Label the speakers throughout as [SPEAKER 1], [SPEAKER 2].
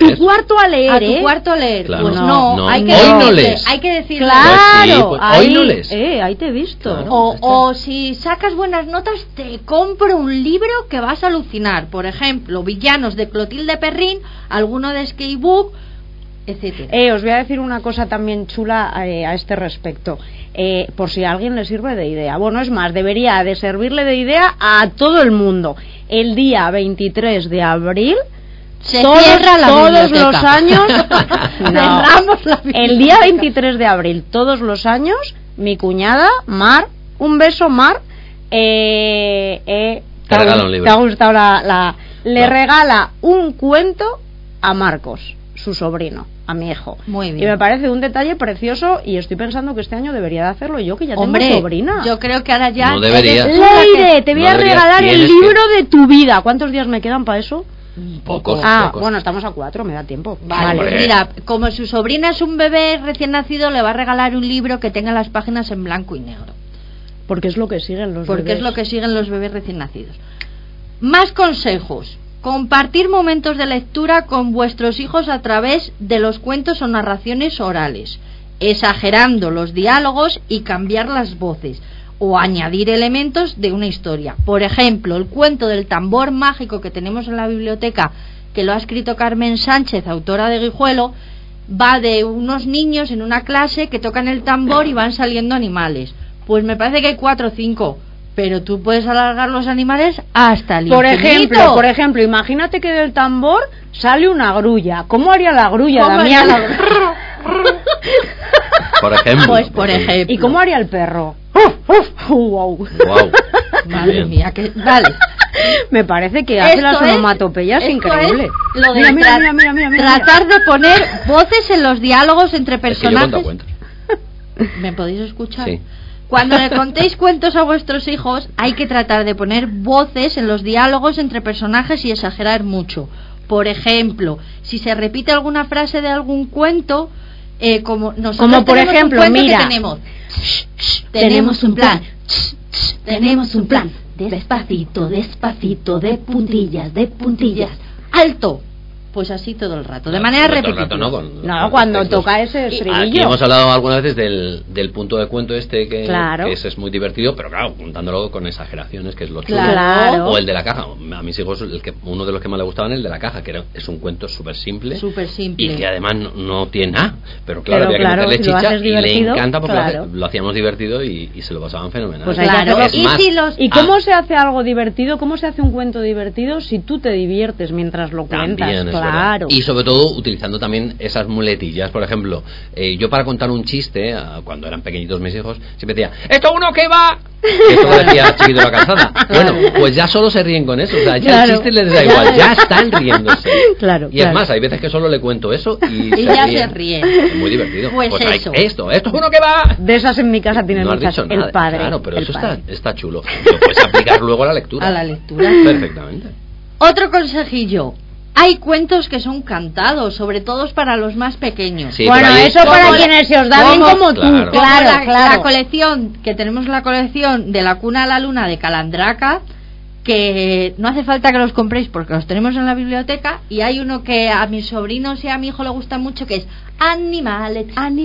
[SPEAKER 1] tu cuarto a leer,
[SPEAKER 2] a tu cuarto a leer.
[SPEAKER 3] Claro.
[SPEAKER 2] Pues
[SPEAKER 3] No,
[SPEAKER 2] no,
[SPEAKER 3] no.
[SPEAKER 2] hay que
[SPEAKER 3] Hoy no
[SPEAKER 2] decirle,
[SPEAKER 3] lees.
[SPEAKER 2] hay que decirle.
[SPEAKER 1] Claro,
[SPEAKER 3] Pues sí,
[SPEAKER 1] ahí,
[SPEAKER 3] hoy no lees.
[SPEAKER 1] Ahí te he visto.
[SPEAKER 3] Claro.
[SPEAKER 2] O si sacas buenas notas, te compro un libro que vas a alucinar. Por ejemplo, Villanos de Clotilde Perrin, alguno de Skybook, etcétera.
[SPEAKER 1] Os voy a decir una cosa también chula a este respecto, por si a alguien le sirve de idea. Bueno, es más, debería de servirle de idea a todo el mundo. El día 23 de abril
[SPEAKER 2] Se cierra la
[SPEAKER 1] todos
[SPEAKER 2] biblioteca.
[SPEAKER 1] los años
[SPEAKER 2] Cerramos la biblioteca.
[SPEAKER 1] el día 23 de abril todos los años mi cuñada Mar, un beso Mar,
[SPEAKER 3] te regala un libro.
[SPEAKER 1] te ha gustado le regala un cuento a Marcos, su sobrino, a mi hijo.
[SPEAKER 2] Muy bien.
[SPEAKER 1] Y me parece un detalle precioso y estoy pensando que este año debería de hacerlo yo, que ya
[SPEAKER 2] Hombre,
[SPEAKER 1] tengo sobrina.
[SPEAKER 2] yo creo que ahora ya
[SPEAKER 3] No debería.
[SPEAKER 2] eres tú la que-
[SPEAKER 1] Leire, te voy
[SPEAKER 3] No
[SPEAKER 1] a
[SPEAKER 3] deberías,
[SPEAKER 1] regalar el
[SPEAKER 3] tienes que-
[SPEAKER 1] libro de tu vida. ¿Cuántos días me quedan para eso?
[SPEAKER 3] Pocos.
[SPEAKER 1] Bueno, estamos a 4, me da tiempo.
[SPEAKER 2] Vale,
[SPEAKER 3] Hombre.
[SPEAKER 2] mira, como su sobrina es un bebé recién nacido, le va a regalar un libro que tenga las páginas en blanco y negro.
[SPEAKER 1] Porque es lo que siguen los
[SPEAKER 2] Porque
[SPEAKER 1] bebés.
[SPEAKER 2] es lo que siguen los bebés recién nacidos. Más consejos. Compartir momentos de lectura con vuestros hijos a través de los cuentos o narraciones orales, exagerando los diálogos y cambiar las voces, o añadir elementos de una historia. Por ejemplo, el cuento del tambor mágico que tenemos en la biblioteca, que lo ha escrito Carmen Sánchez, autora de Guijuelo, va de unos niños en una clase que tocan el tambor y van saliendo animales. Pues me parece que hay 4 o 5, pero tú puedes alargar los animales hasta el infinito.
[SPEAKER 1] Por ejemplo, imagínate que del tambor sale una grulla. ¿Cómo haría la grulla,
[SPEAKER 2] ¿Cómo haría
[SPEAKER 1] Damián?
[SPEAKER 3] Por ejemplo.
[SPEAKER 2] Pues por ejemplo.
[SPEAKER 1] ¿Y cómo haría el perro? Wow.
[SPEAKER 3] Wow.
[SPEAKER 2] Madre mía, que vale.
[SPEAKER 1] Me parece que hace las onomatopeyas
[SPEAKER 2] esto
[SPEAKER 1] increíble.
[SPEAKER 2] es lo de
[SPEAKER 1] Mira.
[SPEAKER 2] tratar de poner voces en los diálogos entre
[SPEAKER 3] Es que yo cuento
[SPEAKER 2] personajes.
[SPEAKER 3] cuentos.
[SPEAKER 2] ¿Me podéis escuchar?
[SPEAKER 3] Sí.
[SPEAKER 2] Cuando le contéis cuentos a vuestros hijos, hay que tratar de poner voces en los diálogos entre personajes y exagerar mucho. Por ejemplo, si se repite alguna frase de algún cuento, como nosotros
[SPEAKER 1] por
[SPEAKER 2] tenemos
[SPEAKER 1] ejemplo,
[SPEAKER 2] un cuento
[SPEAKER 1] mira.
[SPEAKER 2] que tenemos un plan. Tenemos un plan. Despacito, despacito, de puntillas, alto. Pues así todo el rato, de manera repetitiva.
[SPEAKER 1] No, cuando toca ese
[SPEAKER 3] Aquí
[SPEAKER 1] estribillo.
[SPEAKER 3] hemos hablado algunas veces del punto de cuento este que ese es muy divertido, pero claro, juntándolo con exageraciones, que es lo chulo.
[SPEAKER 1] Claro.
[SPEAKER 3] O el de la caja. A mis hijos, uno de los que más les gustaban, el de la caja, que es un cuento súper simple. Y que además no tiene nada. Pero claro, había que meterle
[SPEAKER 1] si
[SPEAKER 3] chicha y le
[SPEAKER 1] divertido,
[SPEAKER 3] encanta porque
[SPEAKER 1] claro.
[SPEAKER 3] lo hacíamos divertido y se lo pasaban fenomenal.
[SPEAKER 1] Pues hay que hacerlo.
[SPEAKER 3] Es más,
[SPEAKER 1] ¿Y cómo se hace algo divertido? ¿Cómo se hace un cuento divertido si tú te diviertes mientras lo cuentas?
[SPEAKER 3] También es
[SPEAKER 1] Claro.
[SPEAKER 3] verdad. Y sobre todo utilizando también esas muletillas. Por ejemplo, yo para contar un chiste, cuando eran pequeñitos mis hijos, siempre decía, ¡esto uno que va! Esto lo decía Chiquito de la Calzada. Bueno, pues ya solo se ríen con eso. O sea, ya el chiste les da igual, ya están riéndose. Y es más, hay veces que solo le cuento eso y
[SPEAKER 2] ya se ríen.
[SPEAKER 3] Es muy divertido.
[SPEAKER 2] Pues eso.
[SPEAKER 3] Esto es uno que va.
[SPEAKER 1] De esas en mi casa tienen
[SPEAKER 3] No has
[SPEAKER 1] muchas.
[SPEAKER 3] dicho nada.
[SPEAKER 1] El padre.
[SPEAKER 3] Claro, pero
[SPEAKER 1] el
[SPEAKER 3] eso
[SPEAKER 1] padre.
[SPEAKER 3] está chulo. Lo puedes aplicar luego a la lectura.
[SPEAKER 2] A la lectura.
[SPEAKER 3] Perfectamente.
[SPEAKER 2] Otro consejillo. Hay cuentos que son cantados, sobre todo para los más pequeños.
[SPEAKER 3] Sí,
[SPEAKER 1] bueno,
[SPEAKER 3] ahí,
[SPEAKER 1] eso para quienes se os da bien como tú.
[SPEAKER 3] Claro.
[SPEAKER 1] Claro.
[SPEAKER 2] La colección, que tenemos la colección de La cuna a la luna de Calandraca, que no hace falta que los compréis porque los tenemos en la biblioteca, y hay uno que a mis sobrinos y a mi hijo le gusta mucho, que es Animales.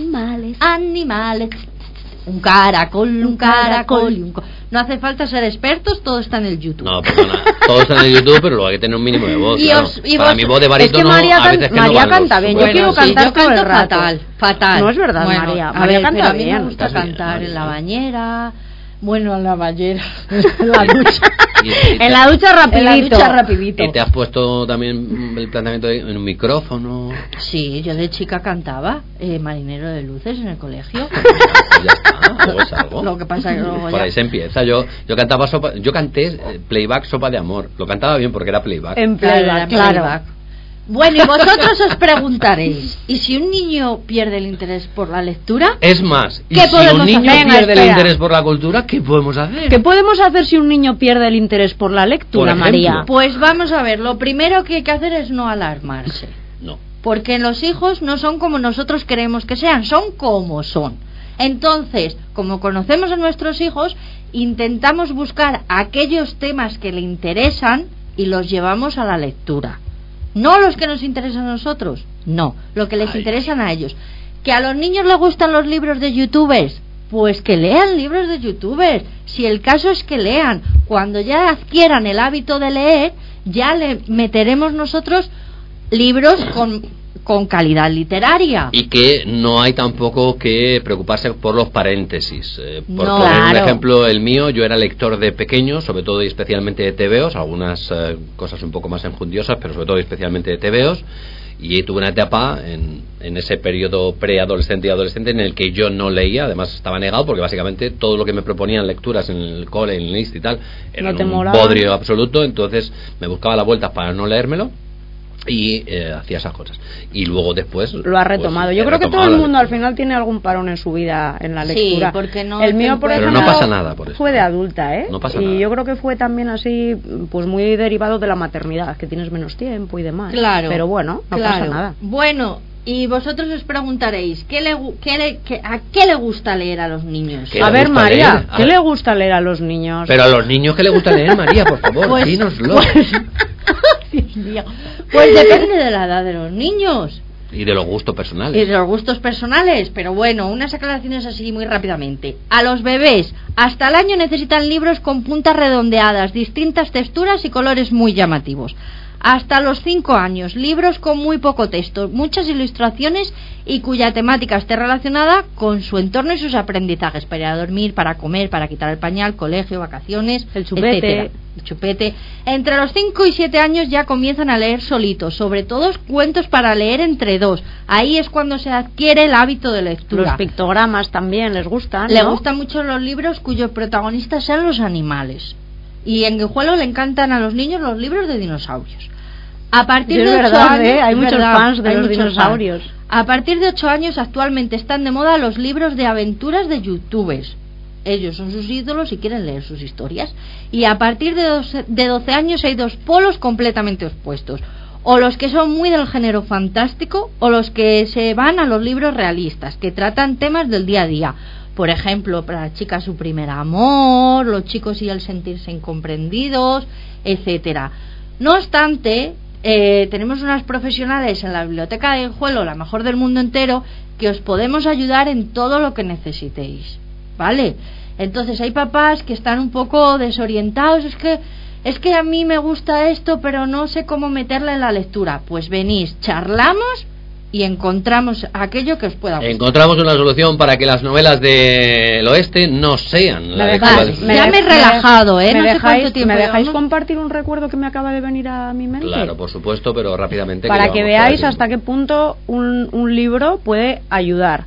[SPEAKER 2] Un caracol y un No hace falta ser expertos, todo está en el YouTube.
[SPEAKER 3] No, perdona, todo está en el YouTube, pero luego hay que tener un mínimo de voz. Para mi voz de barítono,
[SPEAKER 1] María
[SPEAKER 3] a veces que
[SPEAKER 1] María
[SPEAKER 3] no van
[SPEAKER 1] canta bien.
[SPEAKER 3] los
[SPEAKER 1] Yo quiero
[SPEAKER 3] buenos.
[SPEAKER 1] cantar todo el rato.
[SPEAKER 2] Fatal.
[SPEAKER 1] No es verdad,
[SPEAKER 2] bueno,
[SPEAKER 1] María.
[SPEAKER 2] A
[SPEAKER 1] María
[SPEAKER 2] ver,
[SPEAKER 1] canta
[SPEAKER 2] pero a mí
[SPEAKER 1] bien.
[SPEAKER 2] me gusta
[SPEAKER 3] Estás
[SPEAKER 2] cantar
[SPEAKER 3] bien,
[SPEAKER 2] en la
[SPEAKER 3] María.
[SPEAKER 2] bañera. Bueno, en la bañera, en la ducha.
[SPEAKER 1] En la ducha rapidito.
[SPEAKER 3] ¿Y te has puesto también el planteamiento en un micrófono?
[SPEAKER 2] Sí, yo de chica cantaba Marinero de Luces en el colegio.
[SPEAKER 3] Pues ya está, luego es algo.
[SPEAKER 2] Lo que pasa es que luego
[SPEAKER 3] Por
[SPEAKER 2] ya...
[SPEAKER 3] ahí se empieza. Yo cantaba yo canté playback Sopa de Amor. Lo cantaba bien porque era playback.
[SPEAKER 1] En playback, claro.
[SPEAKER 2] Bueno, y vosotros os preguntaréis, ¿y si un niño pierde el interés por la lectura?
[SPEAKER 3] Es más, y
[SPEAKER 2] ¿Qué
[SPEAKER 3] si
[SPEAKER 2] podemos
[SPEAKER 3] un niño
[SPEAKER 2] hacer?
[SPEAKER 3] pierde el
[SPEAKER 1] Espera.
[SPEAKER 3] interés por la cultura, ¿qué podemos hacer?
[SPEAKER 1] ¿Qué podemos hacer si un niño pierde el interés por la lectura,
[SPEAKER 3] Por ejemplo.
[SPEAKER 1] María?
[SPEAKER 2] Pues vamos a ver, lo primero que hay que hacer es no alarmarse.
[SPEAKER 3] No.
[SPEAKER 2] Porque los hijos no son como nosotros queremos que sean, son como son. Entonces, como conocemos a nuestros hijos, intentamos buscar aquellos temas que le interesan y los llevamos a la lectura. No los que nos interesan a nosotros, no, lo que les interesan a ellos. ¿Que a los niños les gustan los libros de youtubers? Pues que lean libros de youtubers. Si el caso es que lean, cuando ya adquieran el hábito de leer, ya le meteremos nosotros libros con calidad literaria.
[SPEAKER 3] Y que no hay tampoco que preocuparse por los paréntesis. Por
[SPEAKER 2] No,
[SPEAKER 3] poner un
[SPEAKER 2] claro.
[SPEAKER 3] ejemplo, el mío, yo era lector de pequeño, sobre todo y especialmente de tebeos, algunas cosas un poco más enjundiosas, pero sobre todo y especialmente de tebeos, y tuve una etapa en ese periodo preadolescente y adolescente en el que yo no leía, además estaba negado porque básicamente todo lo que me proponían lecturas en el cole, en el INST y tal, era
[SPEAKER 1] No te
[SPEAKER 3] un
[SPEAKER 1] molaba.
[SPEAKER 3] bodrio absoluto, entonces me buscaba la vuelta para no leérmelo y hacía esas cosas. Y luego después
[SPEAKER 1] Lo ha retomado.
[SPEAKER 3] pues,
[SPEAKER 1] Yo
[SPEAKER 3] he
[SPEAKER 1] creo que todo
[SPEAKER 3] retomado
[SPEAKER 1] el
[SPEAKER 3] la
[SPEAKER 1] mundo al
[SPEAKER 3] lectura.
[SPEAKER 1] final tiene algún parón en su vida en la
[SPEAKER 2] Sí,
[SPEAKER 1] lectura.
[SPEAKER 2] porque no
[SPEAKER 1] el
[SPEAKER 2] te
[SPEAKER 1] mío, por
[SPEAKER 2] encuentras-
[SPEAKER 1] ejemplo,
[SPEAKER 3] Pero no pasa nada por eso.
[SPEAKER 1] fue de adulta, ¿eh?
[SPEAKER 3] No pasa
[SPEAKER 1] y
[SPEAKER 3] nada.
[SPEAKER 1] yo creo que fue también así, pues muy derivado de la maternidad, que tienes menos tiempo y demás.
[SPEAKER 2] Claro.
[SPEAKER 1] Pero bueno, no
[SPEAKER 2] claro.
[SPEAKER 1] pasa nada.
[SPEAKER 2] Bueno, y vosotros os preguntaréis, ¿a qué le gusta leer a los niños?
[SPEAKER 3] ¿Qué
[SPEAKER 1] A
[SPEAKER 3] le
[SPEAKER 1] ver,
[SPEAKER 3] gusta
[SPEAKER 1] María,
[SPEAKER 3] leer? A
[SPEAKER 1] ¿qué
[SPEAKER 3] ver.
[SPEAKER 1] le gusta leer a los niños?
[SPEAKER 3] Pero a los niños que les gusta leer, María, por favor,
[SPEAKER 2] Pues-
[SPEAKER 3] dínoslo.
[SPEAKER 2] Dios mío. Pues depende de la edad de los niños
[SPEAKER 3] Y de los gustos
[SPEAKER 2] y
[SPEAKER 3] personales.
[SPEAKER 2] de los gustos personales, pero bueno, unas aclaraciones así muy rápidamente. A los bebés hasta el año necesitan libros con puntas redondeadas, distintas texturas y colores muy llamativos. Hasta los 5 años, libros con muy poco texto, muchas ilustraciones y cuya temática esté relacionada con su entorno y sus aprendizajes, para ir a dormir, para comer, para quitar el pañal, colegio, vacaciones,
[SPEAKER 1] El chupete.
[SPEAKER 2] etcétera. El chupete. Entre los 5 y 7 años ya comienzan a leer solitos, sobre todo cuentos para leer entre dos. Ahí es cuando se adquiere el hábito de lectura.
[SPEAKER 1] Los pictogramas también les gustan,
[SPEAKER 2] Le
[SPEAKER 1] ¿no?
[SPEAKER 2] gustan mucho los libros cuyos protagonistas sean los animales. Y en Guijuelo le encantan a los niños los libros de dinosaurios. A partir
[SPEAKER 1] Y es
[SPEAKER 2] de 8
[SPEAKER 1] verdad,
[SPEAKER 2] años,
[SPEAKER 1] ¿eh? Hay
[SPEAKER 2] es
[SPEAKER 1] muchos
[SPEAKER 2] verdad,
[SPEAKER 1] fans de
[SPEAKER 2] hay
[SPEAKER 1] los
[SPEAKER 2] muchos
[SPEAKER 1] dinosaurios.
[SPEAKER 2] fans. A partir de 8 años actualmente están de moda los libros de aventuras de youtubers. Ellos son sus ídolos y quieren leer sus historias. Y a partir de 12 años hay dos polos completamente opuestos. O los que son muy del género fantástico, o los que se van a los libros realistas, que tratan temas del día a día. Por ejemplo, para la chica su primer amor, los chicos y el sentirse incomprendidos, etcétera. No obstante, tenemos unas profesionales en la biblioteca de Guijuelo, la mejor del mundo entero, que os podemos ayudar en todo lo que necesitéis, ¿vale? Entonces hay papás que están un poco desorientados, es que a mí me gusta esto, pero no sé cómo meterla en la lectura. Pues venís, charlamos y encontramos aquello que os pueda gustar.
[SPEAKER 3] Encontramos una solución para que las novelas del oeste no sean la lectura
[SPEAKER 2] dejáis-
[SPEAKER 3] del-
[SPEAKER 2] ya me he relajado, ¿eh?
[SPEAKER 1] ¿Me
[SPEAKER 2] No sé
[SPEAKER 1] dejáis,
[SPEAKER 2] cuánto tiempo
[SPEAKER 1] ¿me dejáis
[SPEAKER 2] llevamos?
[SPEAKER 1] compartir un recuerdo que me acaba de venir a mi mente?
[SPEAKER 3] Claro, por supuesto, pero rápidamente.
[SPEAKER 1] Para que
[SPEAKER 3] llevamos
[SPEAKER 1] veáis
[SPEAKER 3] poco
[SPEAKER 1] hasta
[SPEAKER 3] tiempo.
[SPEAKER 1] qué punto un libro puede ayudar.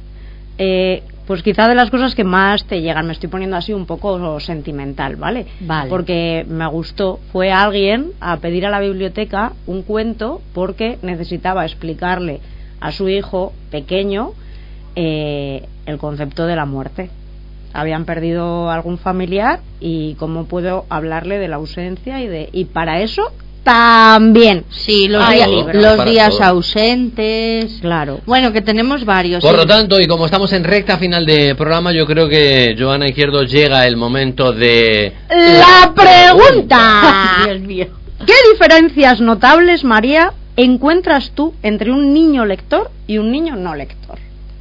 [SPEAKER 1] Pues quizá de las cosas que más te llegan, me estoy poniendo así un poco sentimental, ¿vale?
[SPEAKER 2] Vale.
[SPEAKER 1] Porque me gustó, fue alguien a pedir a la biblioteca un cuento porque necesitaba explicarle a su hijo pequeño el concepto de la muerte. Habían perdido algún familiar y cómo puedo hablarle de la ausencia y para eso también.
[SPEAKER 2] Sí,
[SPEAKER 1] Hay libros.
[SPEAKER 3] Para
[SPEAKER 2] días
[SPEAKER 3] todo.
[SPEAKER 2] ausentes.
[SPEAKER 1] Claro.
[SPEAKER 2] Bueno, que tenemos varios.
[SPEAKER 3] Por
[SPEAKER 2] sí.
[SPEAKER 3] lo tanto, y como estamos en recta final de programa, yo creo que, Joana Izquierdo, llega el momento de...
[SPEAKER 1] La pregunta.
[SPEAKER 2] Dios mío.
[SPEAKER 1] ¿Qué diferencias notables, María, encuentras tú entre un niño lector y un niño no lector?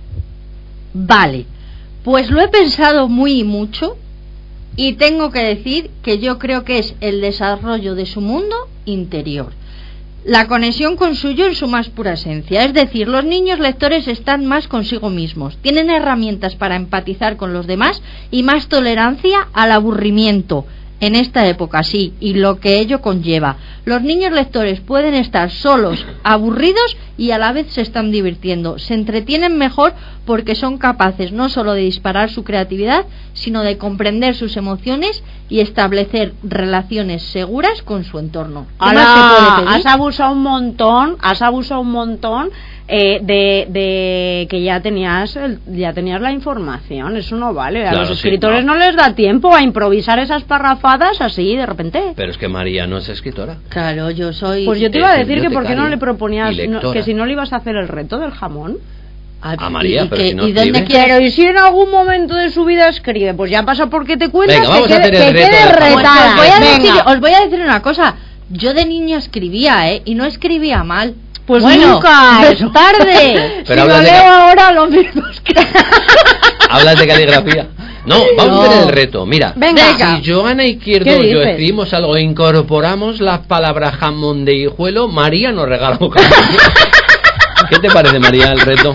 [SPEAKER 2] Vale, pues lo he pensado muy y mucho y tengo que decir que yo creo que es el desarrollo de su mundo interior, la conexión con suyo en su más pura esencia. Es decir, los niños lectores están más consigo mismos, tienen herramientas para empatizar con los demás y más tolerancia al aburrimiento en esta época, sí, y lo que ello conlleva. Los niños lectores pueden estar solos, aburridos y a la vez se están divirtiendo. Se entretienen mejor porque son capaces no solo de disparar su creatividad, sino de comprender sus emociones y establecer relaciones seguras con su entorno. ¿Qué más se puede pedir?
[SPEAKER 1] Has abusado un montón de que ya tenías la información. Eso no vale. A
[SPEAKER 3] Claro,
[SPEAKER 1] los
[SPEAKER 3] sí,
[SPEAKER 1] escritores no les da tiempo a improvisar esas parrafadas así de repente.
[SPEAKER 3] Pero es que María no es escritora.
[SPEAKER 2] Claro, yo soy...
[SPEAKER 1] Pues yo te iba a
[SPEAKER 3] es
[SPEAKER 1] decir que por qué no
[SPEAKER 3] bibliotecaria
[SPEAKER 1] le proponías
[SPEAKER 3] y lectora.
[SPEAKER 1] que si no le ibas a hacer el reto del jamón.
[SPEAKER 3] A María, pero si no
[SPEAKER 2] ¿y dónde
[SPEAKER 3] escribe?
[SPEAKER 2] quieres?
[SPEAKER 1] Pero y si en algún momento de su vida escribe, pues ya pasa porque te cuentas.
[SPEAKER 3] Venga, vamos
[SPEAKER 1] que
[SPEAKER 3] a hacer el
[SPEAKER 1] que
[SPEAKER 3] reto
[SPEAKER 1] quede
[SPEAKER 3] del jamón.
[SPEAKER 2] Pues
[SPEAKER 1] retada.
[SPEAKER 2] os voy a
[SPEAKER 1] Venga.
[SPEAKER 2] decir una cosa. Yo de niña escribía, y no escribía mal.
[SPEAKER 1] Pues
[SPEAKER 2] bueno,
[SPEAKER 1] nunca
[SPEAKER 2] es tarde.
[SPEAKER 3] Pero
[SPEAKER 1] si lo
[SPEAKER 3] hablas de
[SPEAKER 1] leo ahora, lo mismo es que...
[SPEAKER 3] ¿Hablas de caligrafía? No, vamos a ver el reto. Mira,
[SPEAKER 1] Venga.
[SPEAKER 3] si Joana Izquierdo
[SPEAKER 1] ¿Qué
[SPEAKER 3] y yo
[SPEAKER 1] dices?
[SPEAKER 3] escribimos algo e incorporamos las palabras jamón de hijuelo, María nos regala un jamón. ¿Qué te parece, María, el reto?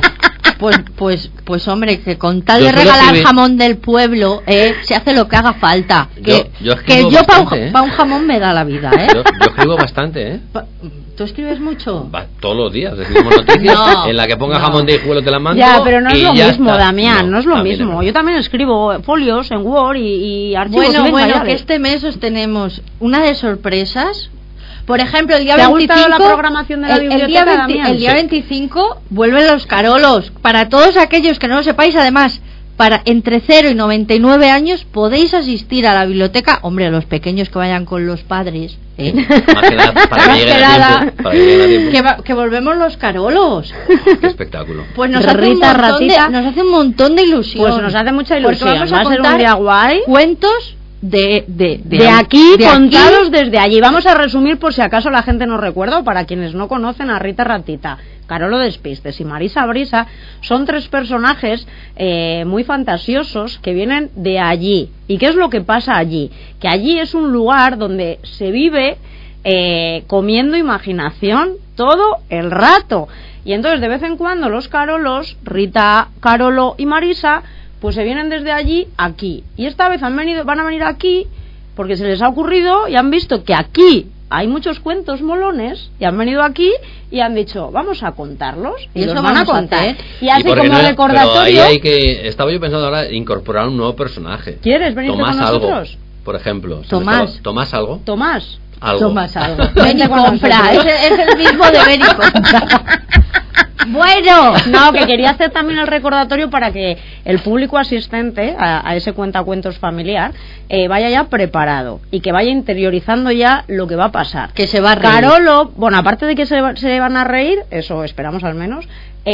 [SPEAKER 2] Pues hombre, que con tal
[SPEAKER 3] Yo
[SPEAKER 2] de
[SPEAKER 3] suelo
[SPEAKER 2] regalar
[SPEAKER 3] escribir-
[SPEAKER 2] jamón del pueblo, se hace lo que haga falta.
[SPEAKER 3] Yo
[SPEAKER 2] Que
[SPEAKER 3] escribo
[SPEAKER 2] yo para
[SPEAKER 3] bastante,
[SPEAKER 2] un jamón me da la vida,
[SPEAKER 3] Yo escribo bastante, ¿eh?
[SPEAKER 2] ¿Tú escribes mucho?
[SPEAKER 3] Todos los días escribimos noticias
[SPEAKER 2] No,
[SPEAKER 3] en la que ponga
[SPEAKER 2] no.
[SPEAKER 3] jamón de hijuelo te la mando.
[SPEAKER 1] Ya, pero no es
[SPEAKER 3] y
[SPEAKER 1] lo
[SPEAKER 3] ya
[SPEAKER 1] mismo,
[SPEAKER 3] está.
[SPEAKER 1] Damián, no es lo
[SPEAKER 3] a mí no
[SPEAKER 1] mismo.
[SPEAKER 3] me-
[SPEAKER 1] Yo también escribo folios en Word y archivos.
[SPEAKER 2] Bueno,
[SPEAKER 1] venga, ya
[SPEAKER 2] que
[SPEAKER 1] ves.
[SPEAKER 2] este mes os tenemos una de sorpresas. Por ejemplo, el día
[SPEAKER 1] ¿Te ha
[SPEAKER 2] 25...
[SPEAKER 1] gustado la programación de la biblioteca, Damián?
[SPEAKER 2] el día
[SPEAKER 1] Sí.
[SPEAKER 2] 25 vuelven los carolos. Para todos aquellos que no lo sepáis, además, para entre 0 y 99 años podéis asistir a la biblioteca. Hombre, los pequeños que vayan con los padres.
[SPEAKER 3] Más que nada, para que
[SPEAKER 2] Más
[SPEAKER 3] lleguen
[SPEAKER 2] que
[SPEAKER 3] a
[SPEAKER 2] nada,
[SPEAKER 3] tiempo. Para que lleguen a tiempo.
[SPEAKER 2] que volvemos los carolos.
[SPEAKER 3] Qué espectáculo.
[SPEAKER 2] Pues nos hace,
[SPEAKER 1] Rita, ratita.
[SPEAKER 2] nos hace un montón de ilusión.
[SPEAKER 1] Pues nos hace mucha
[SPEAKER 2] Porque
[SPEAKER 1] ilusión.
[SPEAKER 2] vamos
[SPEAKER 1] Va
[SPEAKER 2] a
[SPEAKER 1] a ser un
[SPEAKER 2] contar
[SPEAKER 1] día guay.
[SPEAKER 2] cuentos de
[SPEAKER 1] aquí,
[SPEAKER 2] de
[SPEAKER 1] contados desde allí. Vamos a resumir por si acaso la gente no recuerda o para quienes no conocen a Rita Ratita, Carolo Despistes y Marisa Brisa. Son tres personajes muy fantasiosos que vienen de allí. ¿Y qué es lo que pasa allí? Que allí es un lugar donde se vive comiendo imaginación todo el rato. Y entonces de vez en cuando los Carolos, Rita, Carolo y Marisa, pues se vienen desde allí aquí. Y esta vez van a venir aquí porque se les ha ocurrido y han visto que aquí hay muchos cuentos molones y han venido aquí y han dicho, vamos a contarlos. Y
[SPEAKER 2] eso
[SPEAKER 1] los van a
[SPEAKER 2] vamos a
[SPEAKER 1] contar.
[SPEAKER 2] hacer.
[SPEAKER 1] Y así
[SPEAKER 3] porque
[SPEAKER 1] como
[SPEAKER 3] no-
[SPEAKER 1] recordatorio...
[SPEAKER 3] Pero ahí hay que... Estaba yo pensando ahora incorporar un nuevo personaje.
[SPEAKER 1] ¿Quieres venirte
[SPEAKER 3] Tomás
[SPEAKER 1] con
[SPEAKER 3] algo,
[SPEAKER 1] nosotros?
[SPEAKER 3] por ejemplo.
[SPEAKER 2] Tomás.
[SPEAKER 3] ¿Tomás algo?
[SPEAKER 1] Tomás.
[SPEAKER 3] Algo.
[SPEAKER 2] Tomas algo.
[SPEAKER 1] Vente
[SPEAKER 2] Ven y
[SPEAKER 1] con
[SPEAKER 2] compra.
[SPEAKER 1] nosotros.
[SPEAKER 2] Es el mismo de ven y compra. Bueno.
[SPEAKER 1] No, que quería hacer también el recordatorio para que el público asistente a ese cuentacuentos familiar vaya ya preparado y que vaya interiorizando ya lo que va a pasar.
[SPEAKER 2] Que se va a reír.
[SPEAKER 1] Carolo, bueno, aparte de que se van a reír, eso esperamos al menos,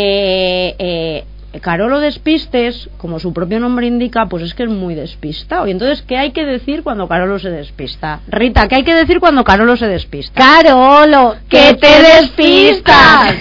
[SPEAKER 1] Carolo Despistes, como su propio nombre indica, pues es que es muy despistado. Y entonces, ¿qué hay que decir cuando Carolo se despista? Rita, ¿qué hay que decir cuando Carolo se despista?
[SPEAKER 2] Carolo,
[SPEAKER 1] ¡que te despistas!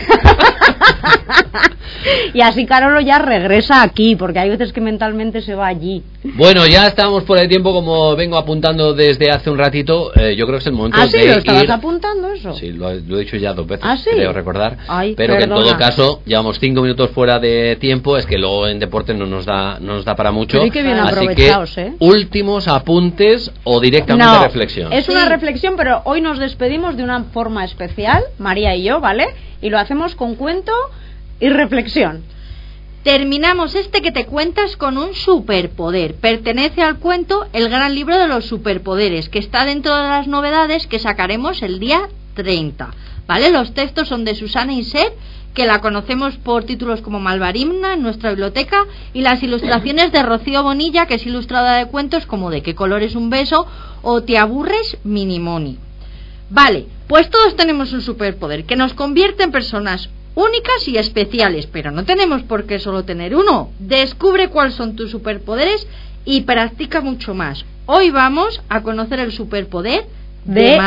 [SPEAKER 1] Y así Carolo ya regresa aquí, porque hay veces que mentalmente se va allí.
[SPEAKER 3] Bueno, ya estamos por el tiempo, como vengo apuntando desde hace un ratito. Yo creo que es el momento
[SPEAKER 1] ¿Ah, sí?
[SPEAKER 3] de
[SPEAKER 1] ¿Lo estabas
[SPEAKER 3] ir...
[SPEAKER 1] apuntando eso?
[SPEAKER 3] Sí, lo he dicho ya 2 veces,
[SPEAKER 1] ¿Ah, sí?
[SPEAKER 3] creo recordar.
[SPEAKER 1] Ay,
[SPEAKER 3] pero que en
[SPEAKER 1] perdona.
[SPEAKER 3] todo caso, llevamos 5 minutos fuera de tiempo, es que luego en deporte no nos da para mucho.
[SPEAKER 1] Sí, que bien
[SPEAKER 3] Así
[SPEAKER 1] aprovechados,
[SPEAKER 3] que, últimos apuntes o directamente
[SPEAKER 1] No,
[SPEAKER 3] reflexión.
[SPEAKER 1] es una
[SPEAKER 2] Sí.
[SPEAKER 1] reflexión, pero hoy nos despedimos de una forma especial, María y yo, ¿vale? Y lo hacemos con cuento y reflexión.
[SPEAKER 2] Terminamos este que te cuentas con un superpoder. Pertenece al cuento El gran libro de los superpoderes, que está dentro de las novedades que sacaremos el día 30. ¿Vale? Los textos son de Susana Iset, que la conocemos por títulos como Malvarimna en nuestra biblioteca, y las ilustraciones de Rocío Bonilla, que es ilustradora de cuentos como De qué color es un beso o Te aburres, Minimoni. Vale, pues todos tenemos un superpoder que nos convierte en personas únicas y especiales, pero no tenemos por qué solo tener uno. Descubre cuáles son tus superpoderes y practica mucho más. Hoy vamos a conocer el superpoder de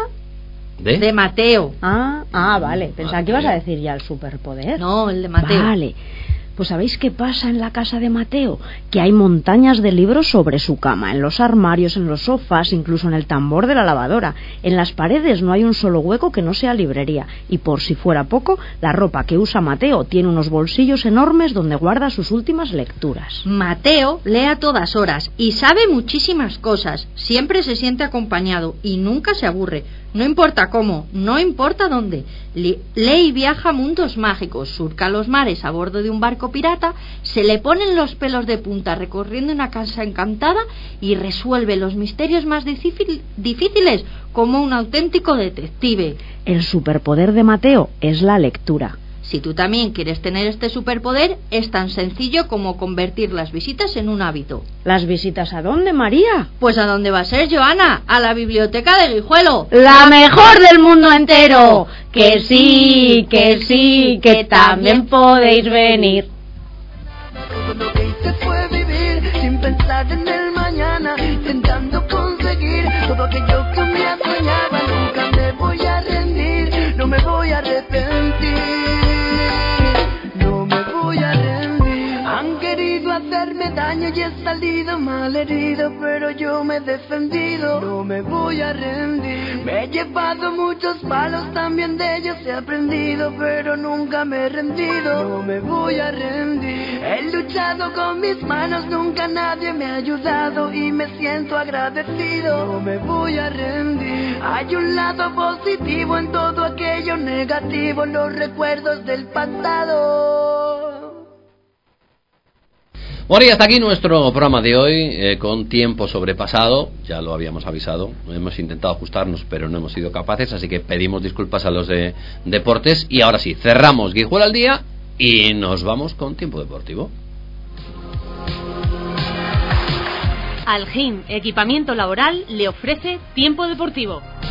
[SPEAKER 2] Mateo.
[SPEAKER 1] Vale. Pensaba que ibas a decir ya el superpoder.
[SPEAKER 2] No, el de Mateo.
[SPEAKER 1] Vale. Pues ¿sabéis qué pasa en la casa de Mateo? Que hay montañas de libros sobre su cama, en los armarios, en los sofás, incluso en el tambor de la lavadora. En las paredes no hay un solo hueco que no sea librería. Y por si fuera poco, la ropa que usa Mateo tiene unos bolsillos enormes donde guarda sus últimas lecturas.
[SPEAKER 2] Mateo lee a todas horas y sabe muchísimas cosas. Siempre se siente acompañado y nunca se aburre. No importa cómo, no importa dónde. Lee y viaja a mundos mágicos, surca los mares a bordo de un barco pirata, se le ponen los pelos de punta recorriendo una casa encantada y resuelve los misterios más difíciles como un auténtico detective.
[SPEAKER 1] El superpoder de Mateo es la lectura.
[SPEAKER 2] Si tú también quieres tener este superpoder, es tan sencillo como convertir las visitas en un hábito.
[SPEAKER 1] ¿Las visitas a dónde, María?
[SPEAKER 2] Pues ¿a dónde va a ser, Joana? A la biblioteca de Guijuelo.
[SPEAKER 1] ¡La mejor del mundo entero! Que sí, que también podéis venir.
[SPEAKER 4] Todo lo que hice fue vivir sin pensar en el mañana, intentando conseguir todo aquello que un día soñaba, nunca me arrepentir, no me voy a rendir. Han querido hacerme daño y he salido mal herido, pero yo me he defendido, no me voy a rendir. Me he llevado muchos palos, también de ellos he aprendido, pero nunca me he rendido, no me voy a rendir. He luchado con mis manos, nunca nadie me ha ayudado y me siento agradecido, no me voy a rendir. Hay un lado positivo en todo aquello negativo, los recuerdos del pasado.
[SPEAKER 3] Bueno, y hasta aquí nuestro programa de hoy, con tiempo sobrepasado, ya lo habíamos avisado, hemos intentado ajustarnos pero no hemos sido capaces, así que pedimos disculpas a los de deportes y ahora sí, cerramos Guijuelo al día y nos vamos con tiempo deportivo.
[SPEAKER 5] Algin Equipamiento Laboral le ofrece tiempo deportivo.